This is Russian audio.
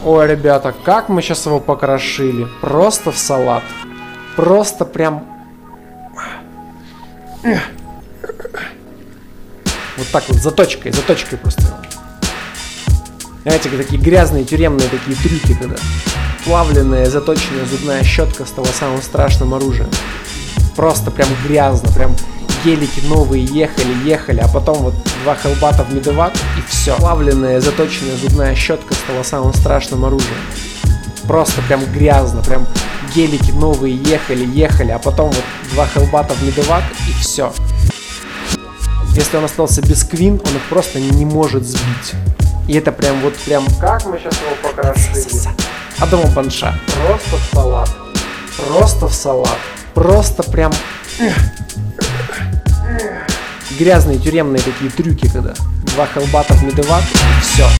Ой, ребята, как мы сейчас его покрошили. Просто в салат. Просто прям... Вот так вот, заточкой просто. Знаете, такие грязные тюремные такие трюки, когда плавленная, заточенная зубная щетка стала самым страшным оружием. Просто прям грязно, прям гелики новые ехали, а потом вот 2 хелбата в медевак и все. Плавленная, заточенная зубная щетка стала самым страшным оружием. Просто прям грязно, прям гелики новые ехали, а потом вот 2 хелбата в медевак и все. Если он остался без квин, он их просто не может сбить. И это прям вот прям... Как мы сейчас его покрошили? А дома банша. Просто в салат. Просто в салат. Просто прям... Грязные тюремные такие трюки, когда 2 хелбата в медевак и все.